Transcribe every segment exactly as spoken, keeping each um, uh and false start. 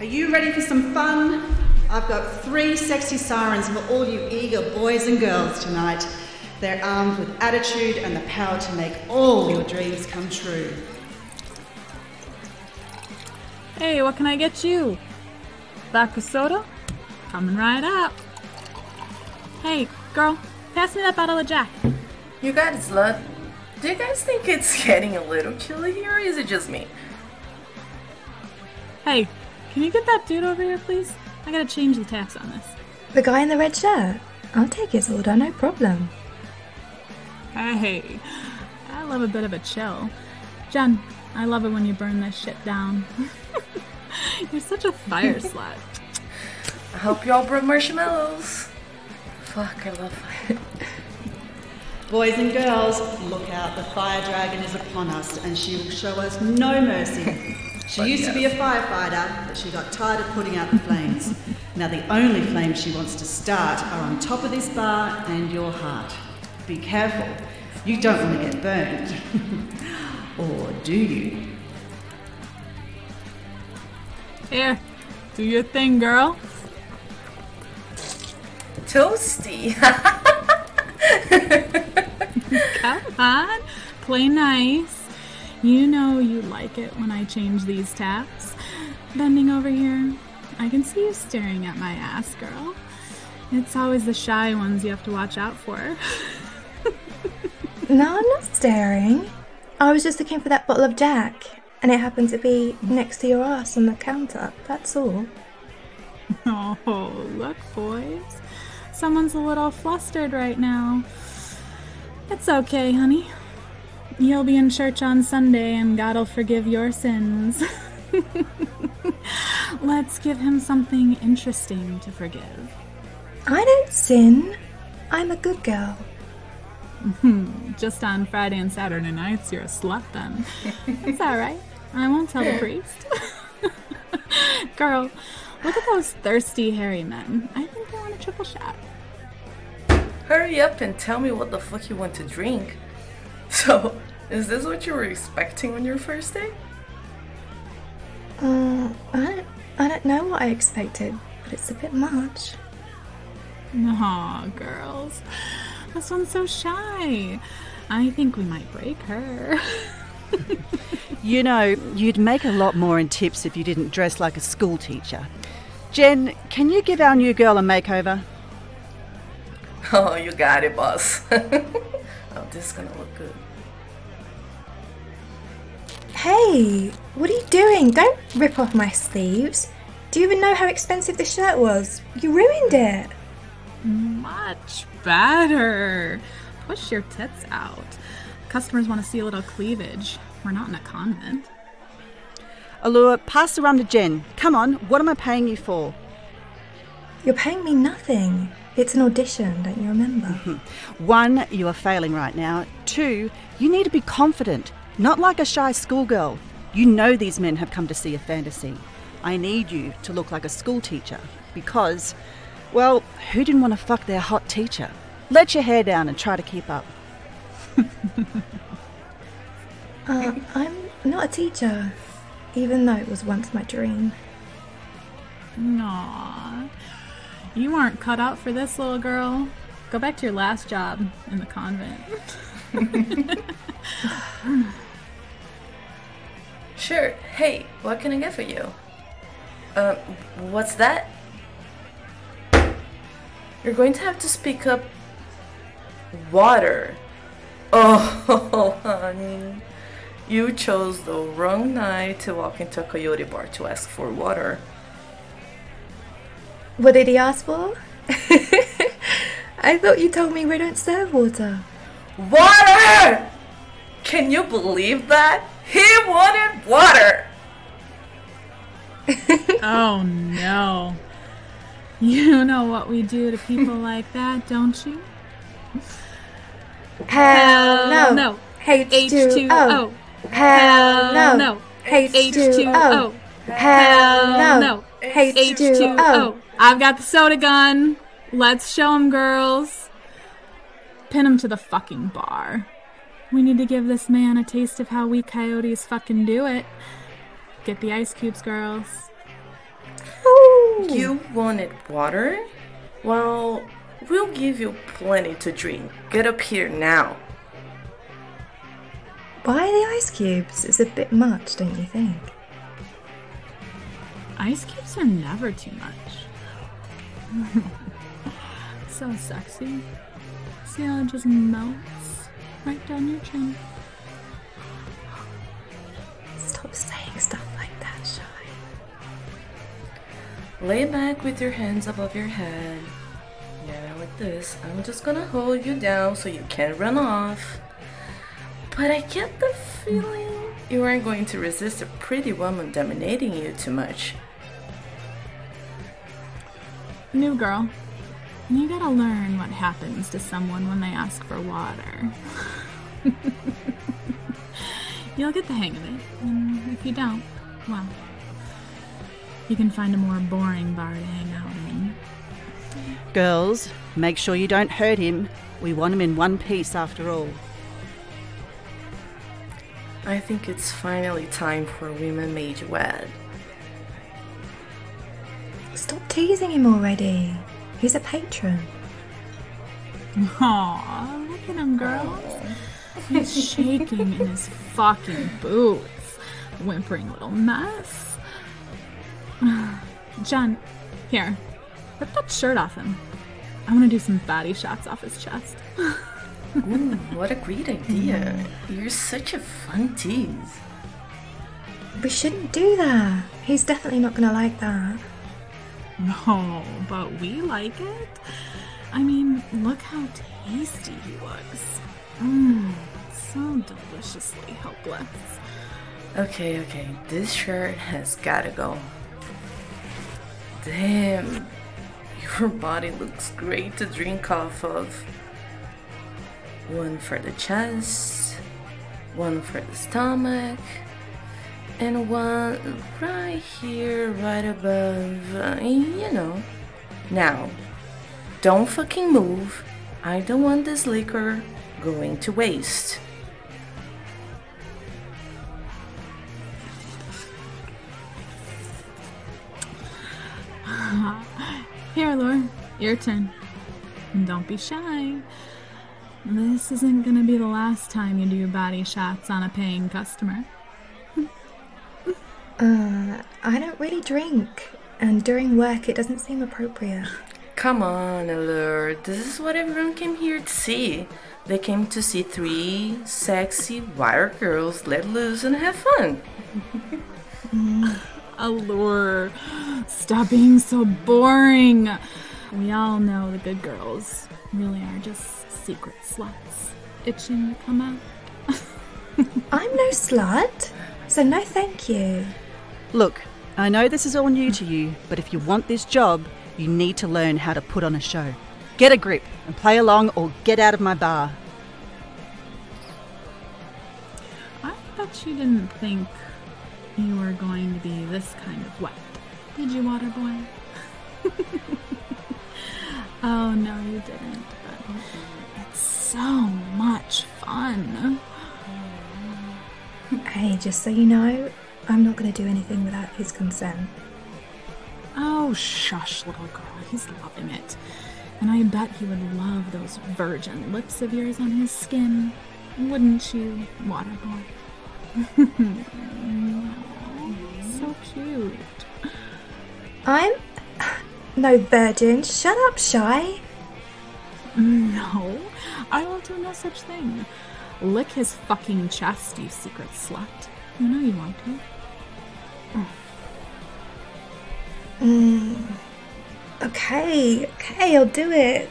Are you ready for some fun? I've got three sexy sirens for all you eager boys and girls tonight. They're armed with attitude and the power to make all your dreams come true. Hey, what can I get you? Vodka soda? Coming right up. Hey, girl, pass me that bottle of Jack. You got it, slut. Do you guys think it's getting a little chilly here, or is it just me? Hey, can you get that dude over here, please? I gotta change the taps on this. The guy in the red shirt? I'll take his order, no problem. Hey, I love a bit of a chill. Jen, I love it when you burn this shit down. You're such a fire slut. I hope y'all brought marshmallows. Fuck, I love fire. Boys and girls, look out, the fire dragon is upon us and she will show us no mercy. She used to be a firefighter, but she got tired of putting out the flames. Now the only flames she wants to start are on top of this bar and your heart. Be careful, you don't want to get burned. Or do you? Here, do your thing, girl. Toasty. Come on, play nice. You know you like it when I change these taps. Bending over here, I can see you staring at my ass, girl. It's always the shy ones you have to watch out for. No, I'm not staring. I was just looking for that bottle of Jack, and it happened to be next to your ass on the counter, that's all. Oh, look, boys. Someone's a little flustered right now. It's okay, honey. You'll be in church on Sunday and God'll forgive your sins. Let's give him something interesting to forgive. I don't sin. I'm a good girl. Just on Friday and Saturday nights, you're a slut then. It's alright. I won't tell the priest. Girl, look at those thirsty, hairy men. I think they want a triple shot. Hurry up and tell me what the fuck you want to drink. So, is this what you were expecting on your first date? Uh, I don't, I don't know what I expected, but it's a bit much. Aw, girls. This one's so shy. I think we might break her. You know, you'd make a lot more in tips if you didn't dress like a school teacher. Jen, can you give our new girl a makeover? Oh, you got it, boss. Oh, this is gonna look good. Hey, what are you doing? Don't rip off my sleeves. Do you even know how expensive this shirt was? You ruined it. Much better. Push your tits out. Customers want to see a little cleavage. We're not in a convent. Allure, pass the rum to Jen. Come on, what am I paying you for? You're paying me nothing. It's an audition, don't you remember? One, you are failing right now. Two, you need to be confident, not like a shy schoolgirl. You know these men have come to see a fantasy. I need you to look like a school teacher because, well, who didn't want to fuck their hot teacher? Let your hair down and try to keep up. uh, I'm not a teacher, even though it was once my dream. Aww. You aren't cut out for this, little girl. Go back to your last job in the convent. Sure. Hey, what can I get for you? Uh, what's that? You're going to have to speak up. Water. Oh, honey. You chose the wrong night to walk into a Coyote bar to ask for water. What did he ask for? I thought you told me we don't serve water. Water! Can you believe that? He wanted water! Oh no. You know what we do to people like that, don't you? Hell no. No. H two O. Hell no. No. H two O. Hell Hell no. no. H two O. I've got the soda gun. Let's show 'em, girls. Pin 'em to the fucking bar. We need to give this man a taste of how we coyotes fucking do it. Get the ice cubes, girls. You wanted water? Well, we'll give you plenty to drink. Get up here now. Why the ice cubes? It's a bit much, don't you think? Ice cubes are never too much. So sexy. See how it just melts right down your chin. Stop saying stuff like that, Shy. Lay back with your hands above your head. Yeah, like this. I'm just gonna hold you down so you can't run off. But I get the feeling you aren't going to resist a pretty woman dominating you too much. New girl, you gotta learn what happens to someone when they ask for water. You'll get the hang of it, and if you don't, well, you can find a more boring bar to hang out in. Girls, make sure you don't hurt him. We want him in one piece after all. I think it's finally time for Women Made You Wed. Stop teasing him already. He's a patron. Aw, look at him, girls. He's shaking in his fucking boots. Whimpering little mess. Jen, here. Rip that shirt off him. I want to do some body shots off his chest. Ooh, what a great idea. You're such a fun tease. We shouldn't do that. He's definitely not going to like that. No, but we like it. I mean, look how tasty he looks. Mmm, so deliciously helpless. Okay, okay, this shirt has gotta go. Damn, your body looks great to drink off of. One for the chest, one for the stomach, and one right here, right above, uh, you know. Now, don't fucking move. I don't want this liquor going to waste. Here, Laura, your turn. And don't be shy. This isn't gonna be the last time you do body shots on a paying customer. Uh, I don't really drink, and during work it doesn't seem appropriate. Come on, Allure. This is what everyone came here to see. They came to see three sexy, wild girls let loose and have fun. Allure, stop being so boring. We all know the good girls really are just secret sluts, itching to come out. I'm no slut, so no thank you. Look, I know this is all new to you, but if you want this job, you need to learn how to put on a show. Get a grip and play along or get out of my bar. I bet you didn't think you were going to be this kind of wet, did you, water boy? Oh, no, you didn't, but it's so much fun. Hey, just so you know, I'm not going to do anything without his consent. Oh, shush, little girl. He's loving it. And I bet he would love those virgin lips of yours on his skin. Wouldn't you, water boy? So cute. I'm no virgin. Shut up, Shy. No, I will do no such thing. Lick his fucking chest, you secret slut. You know you want to. Mm. Okay, okay, I'll do it.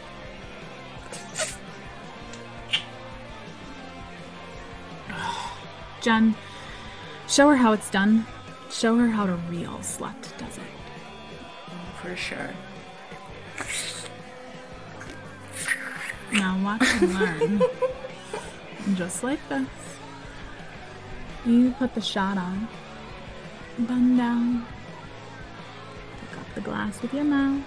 Jen, show her how it's done. Show her how a real slut does it. For sure. Now watch and learn. Just like this. You put the shot on. Bend down. Pick up the glass with your mouth.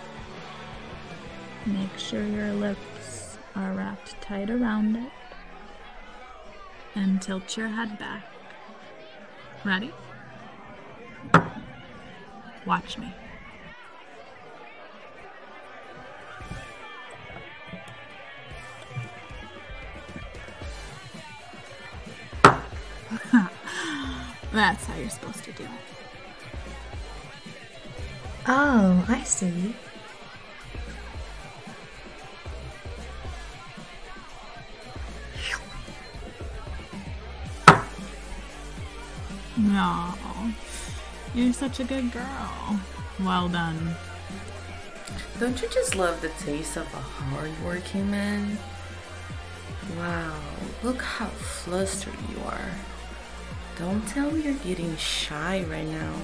Make sure your lips are wrapped tight around it. And tilt your head back. Ready? Watch me. That's how you're supposed to do it. Oh, I see. No, you're such a good girl. Well done. Don't you just love the taste of a hard-working man? Wow, look how flustered you are. Don't tell me you're getting shy right now.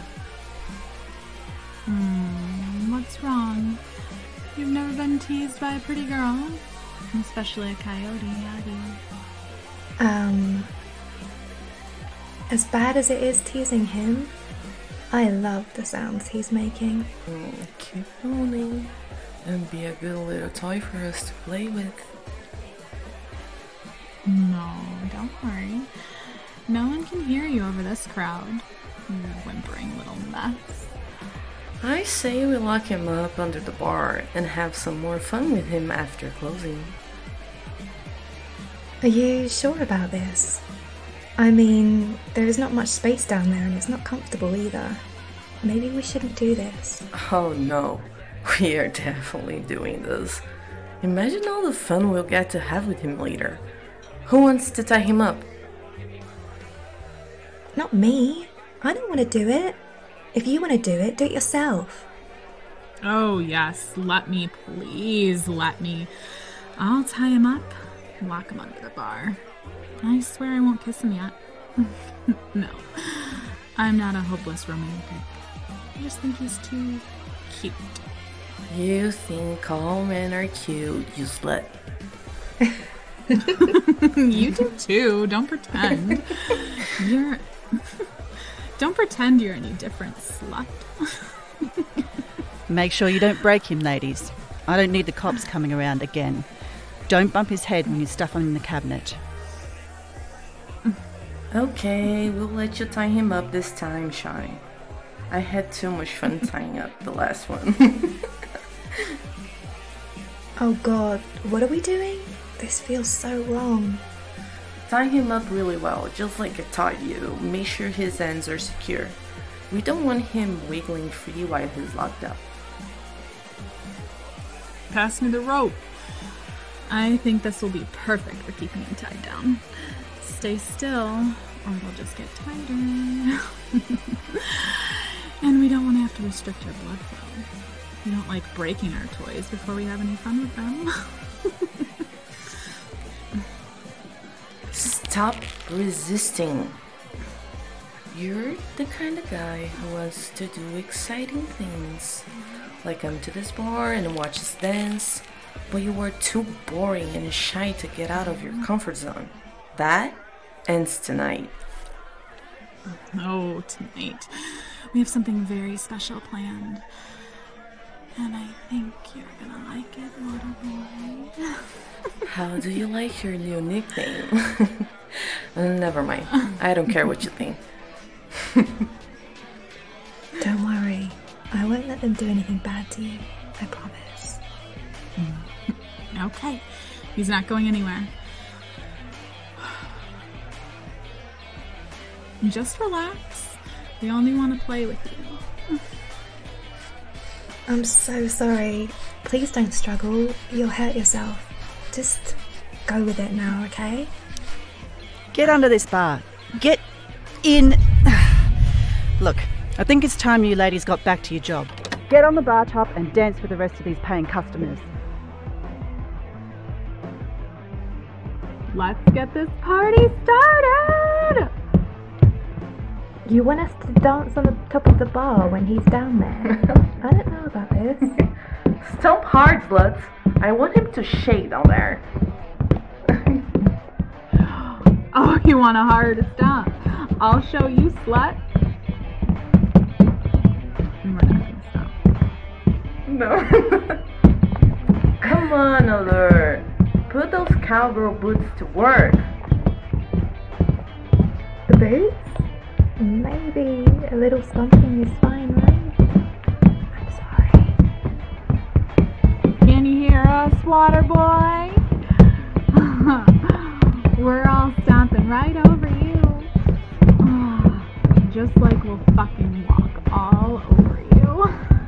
Hmm, what's wrong? You've never been teased by a pretty girl? Especially a coyote, have you? Um, as bad as it is teasing him, I love the sounds he's making. Oh, keep moaning and be a good little toy for us to play with. No, don't worry. No one can hear you over this crowd. You whimpering little mess. I say we lock him up under the bar and have some more fun with him after closing. Are you sure about this? I mean, there is not much space down there and it's not comfortable either. Maybe we shouldn't do this. Oh no, we are definitely doing this. Imagine all the fun we'll get to have with him later. Who wants to tie him up? Not me. I don't want to do it. If you want to do it, do it yourself. Oh, yes, let me, please let me. I'll tie him up, lock him under the bar. I swear I won't kiss him yet. No, I'm not a hopeless romantic. I just think he's too cute. You think all men are cute, you slut. You do too, don't pretend. You're... Don't pretend you're any different, slut. Make sure you don't break him, ladies. I don't need the cops coming around again. Don't bump his head when you stuff him in the cabinet. Okay, we'll let you tie him up this time, Shy. I had too much fun tying up the last one. Oh god, what are we doing? This feels so wrong. Tie him up really well, just like I taught you. Make sure his ends are secure. We don't want him wiggling free while he's locked up. Pass me the rope. I think this will be perfect for keeping him tied down. Stay still, or it'll just get tighter. And we don't want to have to restrict our blood flow. We don't like breaking our toys before we have any fun with them. Stop resisting. You're the kind of guy who wants to do exciting things, like come to this bar and watch us dance, but you were too boring and shy to get out of your comfort zone. That ends tonight. Oh, tonight. We have something very special planned. And I think you're gonna like it, water boy. How do you like your new nickname? Never mind. I don't care what you think. Don't worry. I won't let them do anything bad to you. I promise. Okay. He's not going anywhere. Just relax. We only want to play with you. I'm so sorry. Please don't struggle. You'll hurt yourself. Just go with it now, okay? Get under this bar. Get in. Look, I think it's time you ladies got back to your job. Get on the bar top and dance with the rest of these paying customers. Let's get this party started! You want us to dance on the top of the bar when he's down there? I don't know about this. Stomp hard, sluts. I want him to shake down there. Oh, you want a hard stomp? I'll show you, slut. And we're not gonna stop. No. Come on, Alert. Put those cowgirl boots to work. The boots? Maybe a little stomping is fine, right? I'm sorry. Can you hear us, water boy? We're all stomping right over you. Oh, just like we'll fucking walk all over you.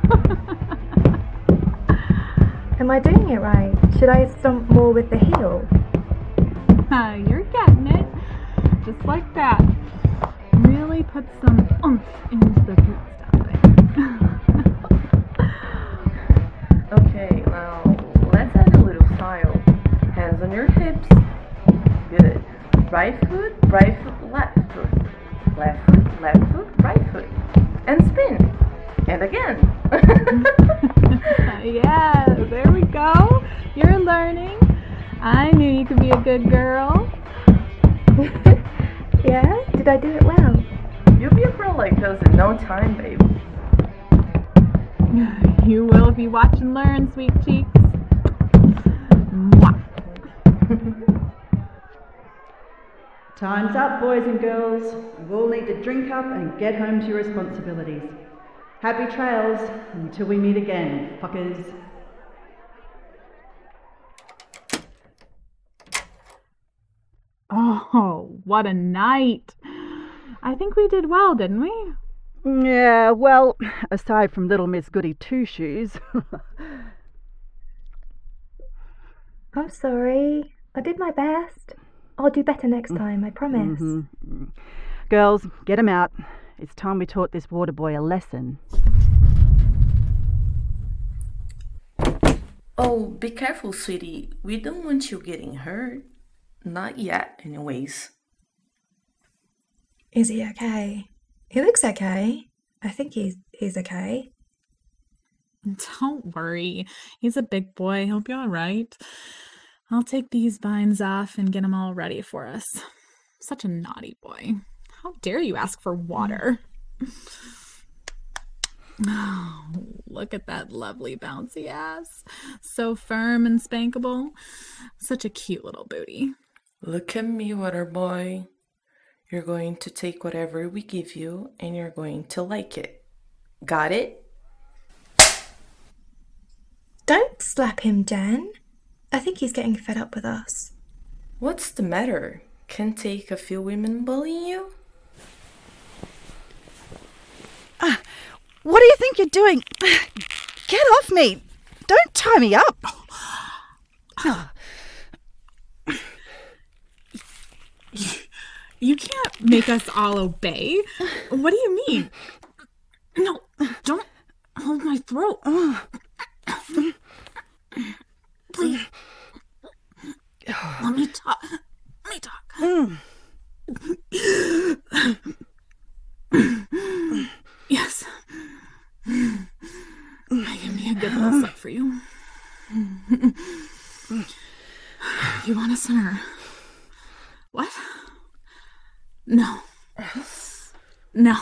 Am I doing it right? Should I stomp more with the heel? Uh, you're getting it. Just like that. Really put some oomph into the boot stomping. Okay, now let's add a little style. Hands on your hips. Good. Right foot, right foot, left foot. Left foot, left foot, right foot. And spin. And again. Yeah, there we go. You're learning. I knew you could be a good girl. Yeah? Did I do it well? You'll be a pro like us in no time, babe. You will if you watch and learn, sweet cheeks. Mwah. Time's up, boys and girls. You all need to drink up and get home to your responsibilities. Happy trails until we meet again, fuckers. Oh, what a night. I think we did well, didn't we? Yeah, well, aside from Little Miss Goody Two Shoes. I'm sorry. I did my best. I'll do better next time, I promise. Mm-hmm. Girls, get him out. It's time we taught this water boy a lesson. Oh, be careful, sweetie. We don't want you getting hurt. Not yet, anyways. Is he okay? He looks okay. I think he's he's okay. Don't worry. He's a big boy. He'll be all right. I'll take these vines off and get him all ready for us. Such a naughty boy. How dare you ask for water? Oh, look at that lovely bouncy ass. So firm and spankable. Such a cute little booty. Look at me, water boy. You're going to take whatever we give you and you're going to like it. Got it? Don't slap him, Jen. I think he's getting fed up with us. What's the matter? Can take a few women bullying you? Uh, what do you think you're doing? Get off me! Don't tie me up! You can't make us all obey. What do you mean? No, don't hold my throat. Please. Let me talk. Let me talk. Mm. Yes. I can be a good little slut for you. You want a sinner? What? No. No.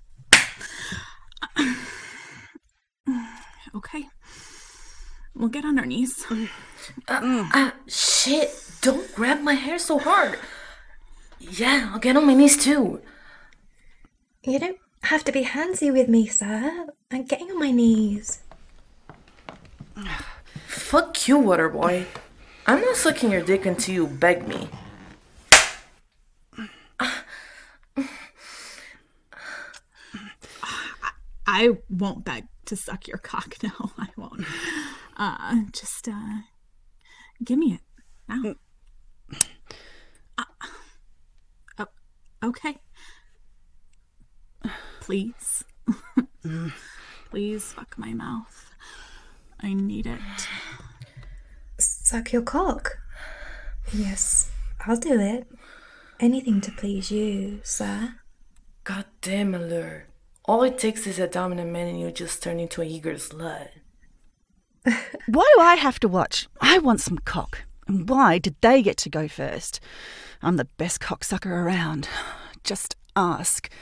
Okay. We'll get on our knees. Uh, uh, shit. Don't grab my hair so hard. Yeah, I'll get on my knees too. You don't have to be handsy with me, sir. I'm getting on my knees. Fuck you, water boy. I'm not sucking your dick until you beg me. I won't beg to suck your cock. No, I won't. Uh, just, uh, give me it now. Uh, oh, okay. Please. Please fuck my mouth. I need it. Suck your cock? Yes, I'll do it. Anything to please you, sir. God damn, Allure. All it takes is a dominant man and you just turn into a eager slut. Why do I have to watch? I want some cock. And why did they get to go first? I'm the best cocksucker around. Just ask.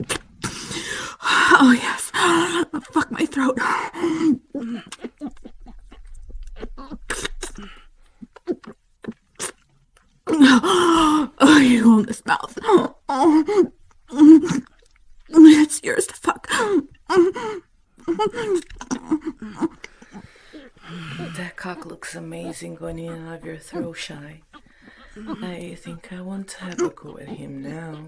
Oh, yes. Fuck my throat. That cock looks amazing going in and out of your throat, Shy. I think I want to have a go with him now.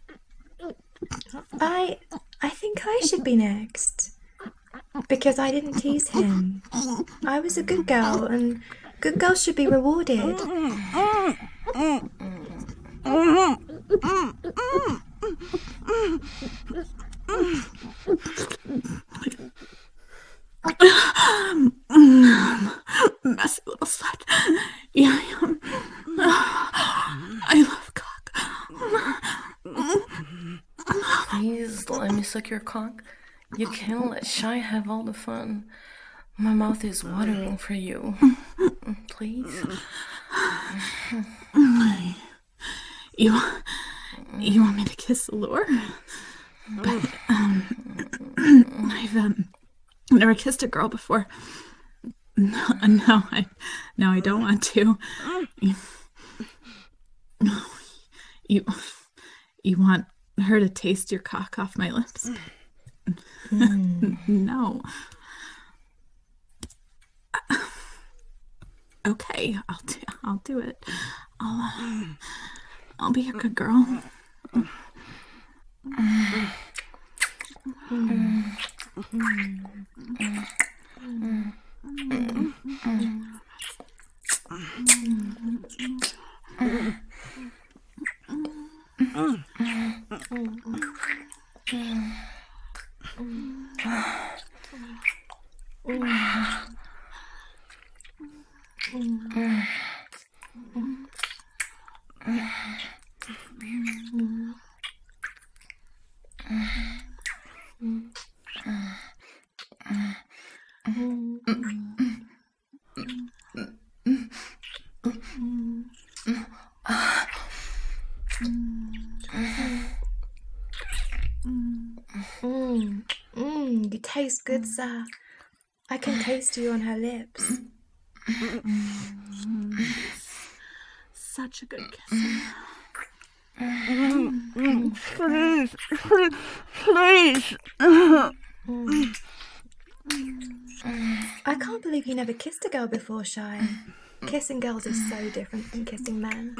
I I think I should be next. Because I didn't tease him. I was a good girl, and good girls should be rewarded. Messy little slut. Yeah, I am. I love cock. Please let me suck your cock. You can't let Shy have all the fun. My mouth is watering for you. Please. You, you want me to kiss Allure? But um, I've um, never kissed a girl before. No, no, I, no, I don't want to. You, you, you want her to taste your cock off my lips? Mm. No. Okay, I'll do. I'll do it. I'll. Uh, I'll be a good girl. Mm. Mm. Mm. Mm. Mmm, mmm, you taste good, sir. I can taste you on her lips. Mm. Such a good kisser. Please, please, please. Mm. I can't believe you never kissed a girl before, Shy. Kissing girls is so different from kissing men.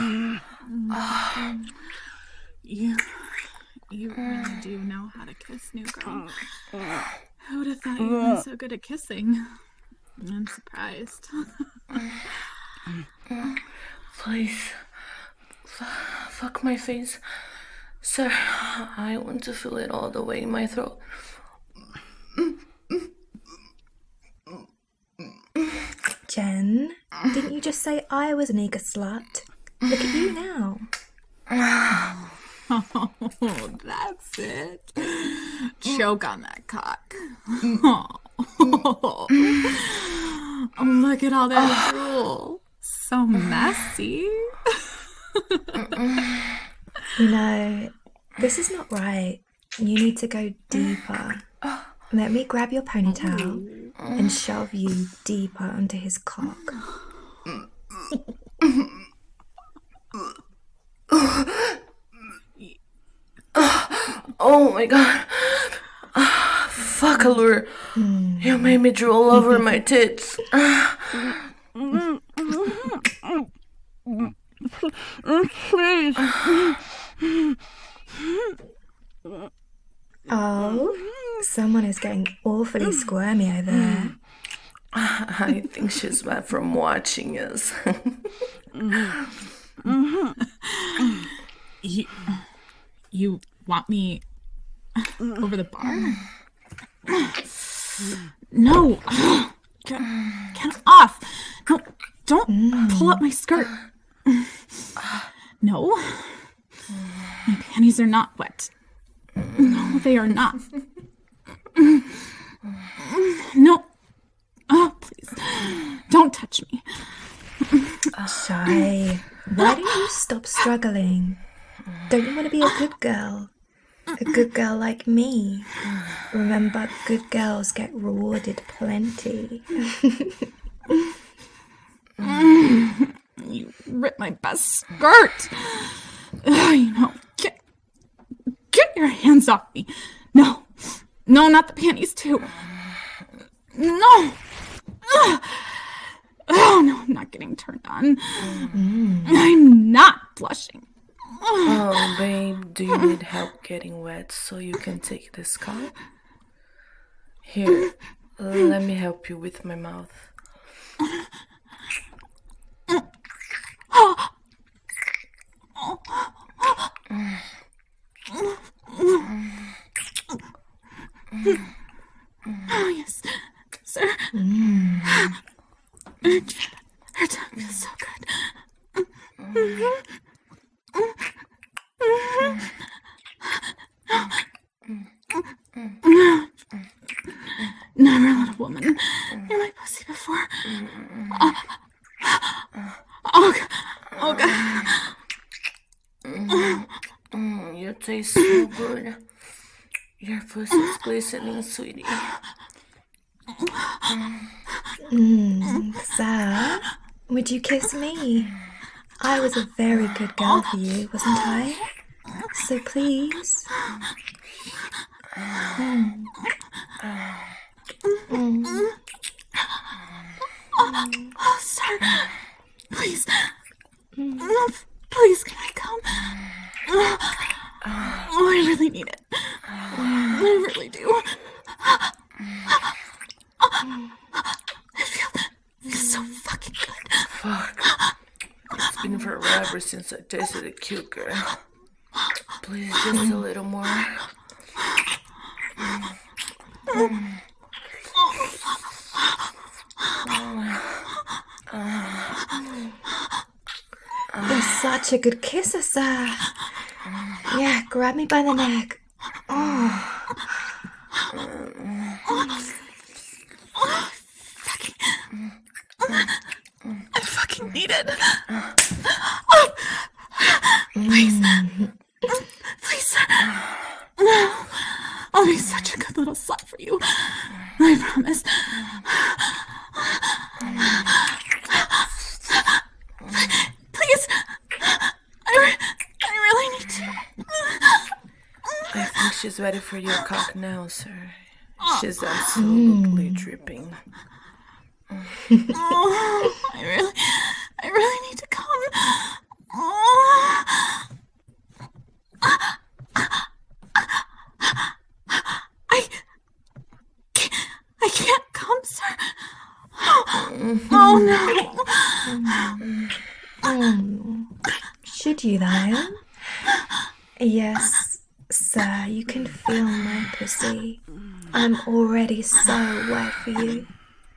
Mm. You, you really do know how to kiss, new girl. Who would have thought you were so good at kissing? I'm surprised. Please, f- fuck my face. Sir, I want to feel it all the way in my throat. Jen, didn't you just say I was an eager slut? Look at you now. Oh, that's it. Choke on that cock. Oh, oh look at all that drool. So messy. You know, this is not right. You need to go deeper. Let me grab your ponytail and shove you deeper onto his cock. Oh my god. Ah, fuck, Allure. Mm. You made me drool over my tits. Please. Oh, someone is getting awfully squirmy over there. I think she's mad from watching us. you, you want me over the bar? No! Get, get off! No, don't mm. pull up my skirt. No. My panties are not wet. No, they are not. No. Oh, please. Don't touch me. Shy, why don't you stop struggling? Don't you want to be a good girl? A good girl like me. Remember, good girls get rewarded plenty. You ripped my best skirt. Ugh, you know, get, get your hands off me. No, No, not the panties, too. No. Oh, no, I'm not getting turned on. Mm. I'm not blushing. Oh, babe, do you need help getting wet so you can take this cup? Here, let me help you with my mouth. Oh, yes, sir. Mm. Her, her tongue feels so good. Never let a woman in my pussy before. Oh, oh God. Oh, God. Mm, mm, you taste so good. Your pussy's glistening, sweetie. Mmm, Sir, would you kiss me? I was a very good girl for you, wasn't I? So please. Mm. Mm. Oh, sir, please. Mm. Please, can I come? Oh, I really need it. I really do. I feel so fucking good. Fuck. It's been forever since I tasted a cute girl. Please, just a little more. Mm. You're such a good kisser, sir. Yeah, grab me by the neck. Oh. I fucking need it. Oh. Please. Please, sir. I'll be such a good little slut for you. I promise. Please. I, re- I really need to. I think she's ready for your cock now, sir. She's absolutely mm. dripping. Oh, I really, I really need to come. Oh. I, can't, I can't come, sir. Oh no. Mm. Should you though? Yes, sir. You can feel my pussy. I'm already so wet for you.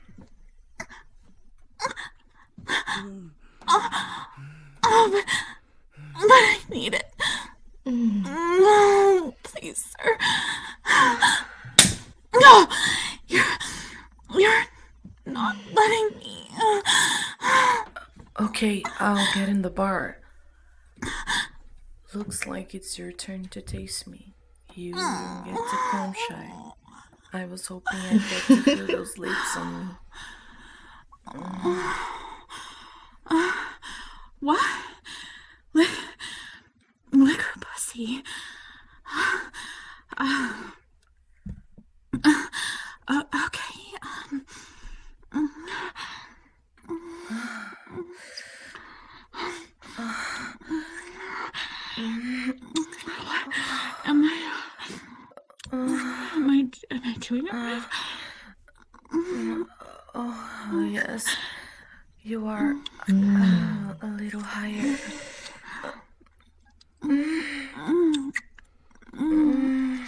Oh, oh but, but I need it. Mm. No, please, sir. No, you're, you're not letting me. Okay, I'll get in the bar. Looks like it's your turn to taste me. You get to come shy. I was hoping I'd get to feel those lips on me. Mm. Uh, what? Lick, lick her pussy. Uh, uh, uh, okay. Um, am I? Am I? Am I doing it right? Oh yes. You are uh, a little higher. Mm. Mm.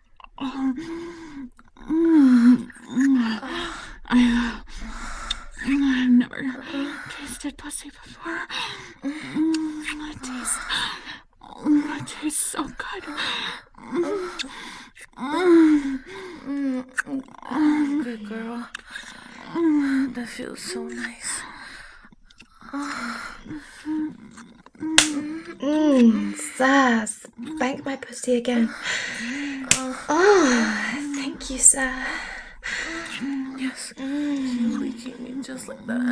I, I've never tasted pussy before. It tastes, it tastes so good. Good girl. That feels so nice. Mmm, sass. Bank my pussy again. Oh, thank you, sir. Yes, you licking me just like that.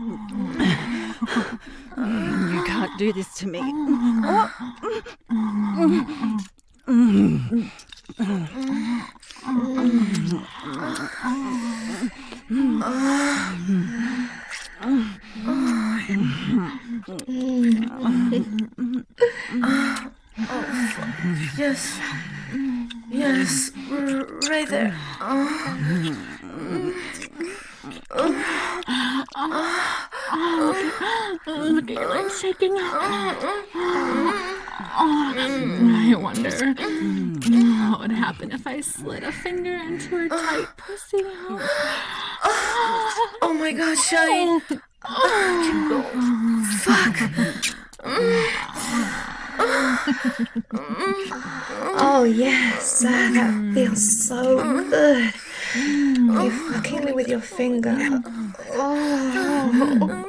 You can't do this to me. Yes. Yes, r- right there. Look at your legs shaking. I wonder what would happen if I slid a finger into her tight pussy. Oh my God, Shine. Keep going. Fuck. Oh yes, uh, that feels so good. You're fucking me with your finger. Oh.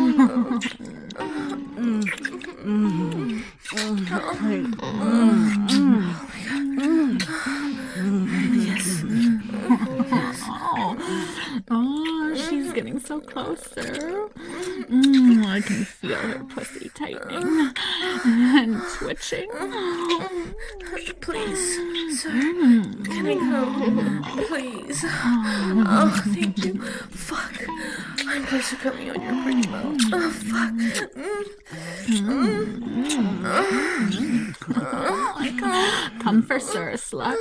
Yes. Oh, oh, she's getting so closer. Mm, I can feel her pussy tightening and twitching. Please, sir, can I come? Please. Oh, thank you. Fuck. I'm close to coming on your pretty mouth. Oh, fuck. Oh my God. Come for sir, slut.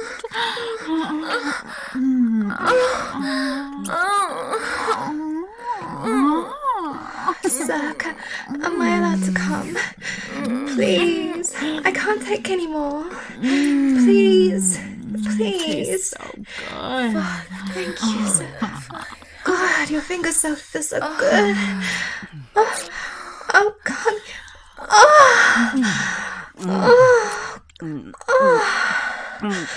Sir, ca- am I allowed to come? Please, I can't take any more. Please, please. So good. Thank you, sir. God, your fingers so feel so good. Oh, oh God. Oh. Oh. Oh.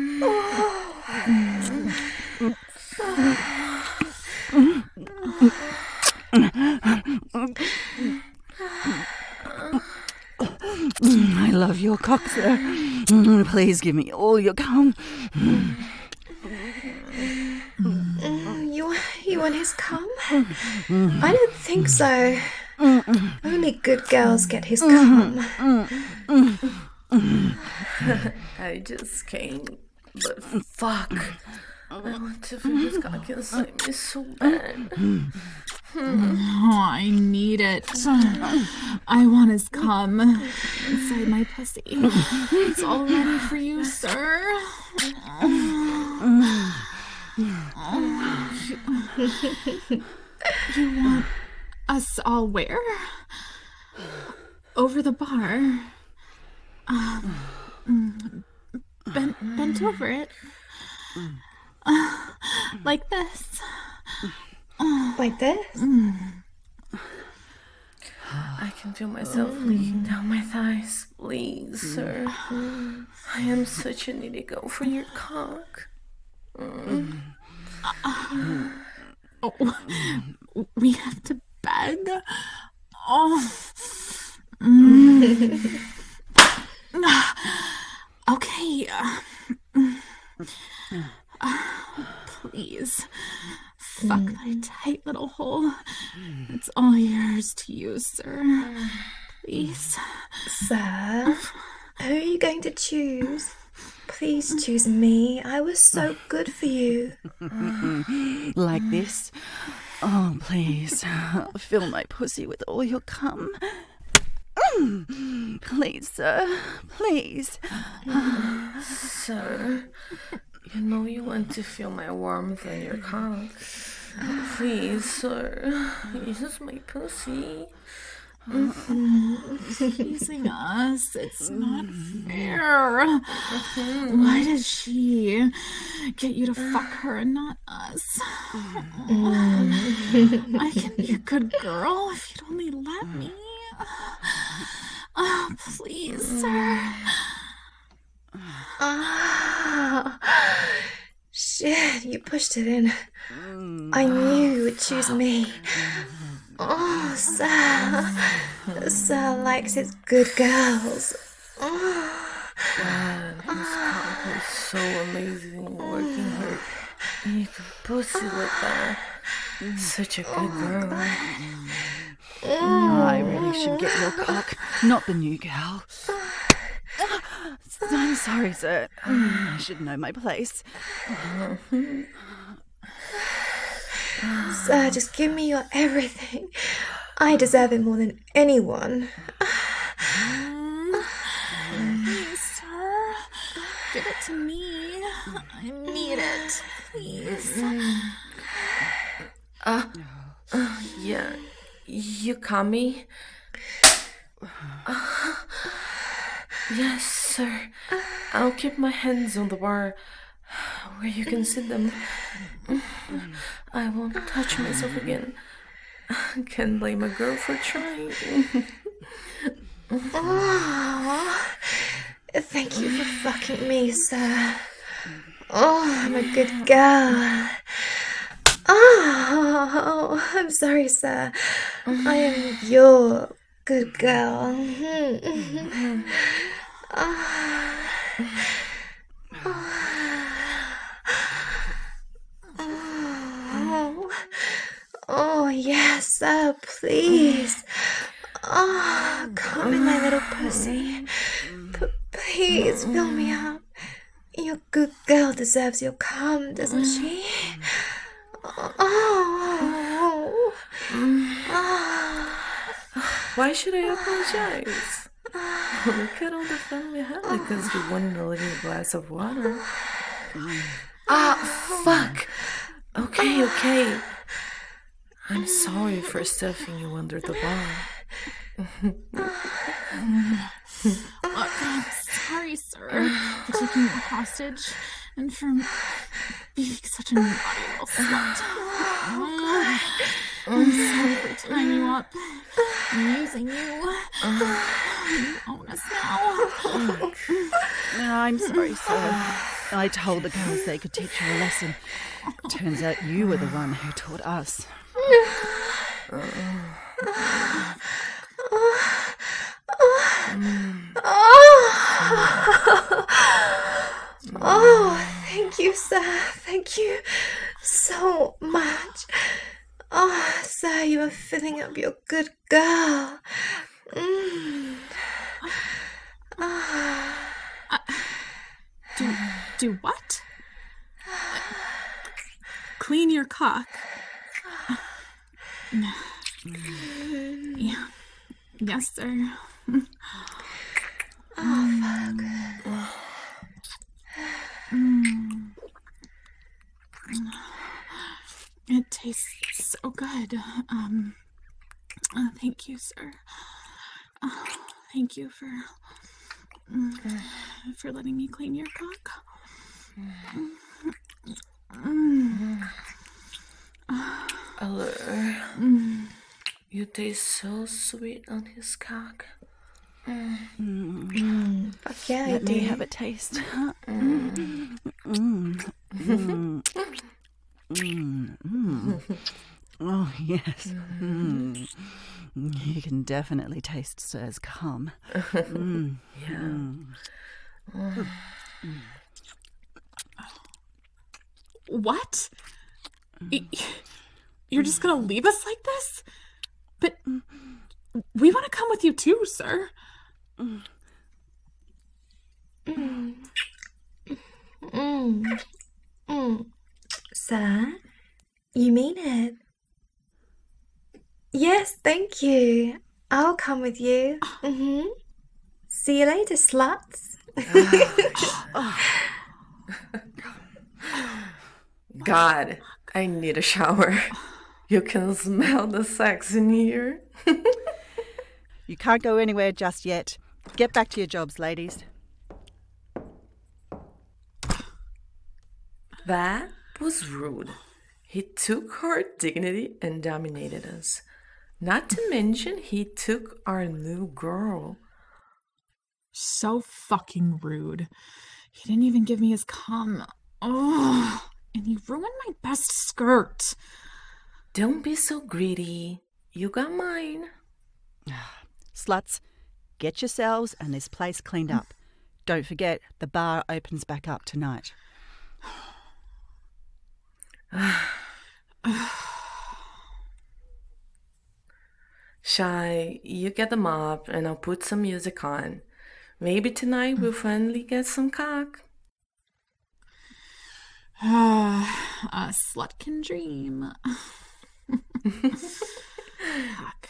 I love your cock, sir. Please give me all your cum. You, you want his cum? I don't think so. Only good girls get his cum. I just came, but fuck. I want to feel his cock inside me so bad. Oh, I need it. I want his cum inside my pussy. It's all ready for you, sir. You want us all where? Over the bar. Um, bent, bent over it. Uh, like this. Like this? I can feel myself leaking down my thighs. Please, sir. I am such a needy girl for your cock. Mm. Oh, we have to beg. Oh. Mm. Okay. Uh, please. Fuck that tight little hole. It's all yours to use, sir. Please. Sir, who are you going to choose? Please choose me. I was so good for you. Like this? Oh, please. Fill my pussy with all your cum. Please, sir. Please. Sir, you know you want to feel my warmth on your cock. Please, sir. Use my pussy. Teasing us. It's not fair. Why does she get you to fuck her and not us? I can be a good girl if you'd only let me. Oh, please, sir. Ah, shit, you pushed it in. I knew you would choose me. Oh, Sir. Sir likes his good girls. Oh. God, his cock is so amazing working her big pussy like that. Such a good girl. I really should get your cock, not the new girl. I'm sorry, sir. I should know my place. Sir, just give me your everything. I deserve it more than anyone. Please, sir. Give it to me. I need it. Please. Uh, uh yeah. You caught me? Uh, yes, sir. I'll keep my hands on the bar where you can see them. I won't touch myself again. I can't blame a girl for trying. Oh, thank you for fucking me, sir. Oh, I'm a good girl. Oh, I'm sorry, sir. I am your good girl. Oh. Oh. Oh, yes, sir, please. Oh, come in, my little pussy. P- please fill me up. Your good girl deserves your cum, doesn't she? Oh. Oh. Why should I apologize? Look at all the fun we had because we won a little glass of water. Ah, fuck. Okay, okay. I'm sorry for stuffing you under the bar. Look, I'm sorry, sir, for taking you hostage and for being such a naughty little slut. I'm sorry for tying you up and using you. You own us now. No, I'm sorry, sir. I told the girls they could teach you a lesson. Turns out you were the one who taught us. Oh, thank you, sir. Thank you so much. Oh, sir, you are filling up your good girl. Mm. Oh. Do, do what? Clean your cock. Yeah. Yes, sir. Oh, fuck. Mm. It tastes so good. Um, uh, thank you, sir. Uh, thank you for mm, for letting me clean your cock. Mm. Allure. You taste so sweet on his cock. Mm. Mm. Fuck yeah, Let I me do. have a taste. Mm. Mm. Mm. Mm. Mm. Oh, yes. Mm. You can definitely taste Sir's cum. Mm. Yeah. Mm. What? Y- You're just gonna leave us like this? But we want to come with you too, sir. Mm. Mm. Mm. Sir, you mean it? Yes, thank you. I'll come with you. Mm-hmm. See you later, sluts. God, I need a shower. You can smell the sex in here. You can't go anywhere just yet. Get back to your jobs, ladies. That was rude. He took our dignity and dominated us. Not to mention, he took our new girl. So fucking rude. He didn't even give me his cum. Oh, and he ruined my best skirt. Don't be so greedy. You got mine. Sluts, get yourselves and this place cleaned up. Don't forget, the bar opens back up tonight. Shy, you get the mop and I'll put some music on. Maybe tonight we'll finally get some cock. A slut can dream.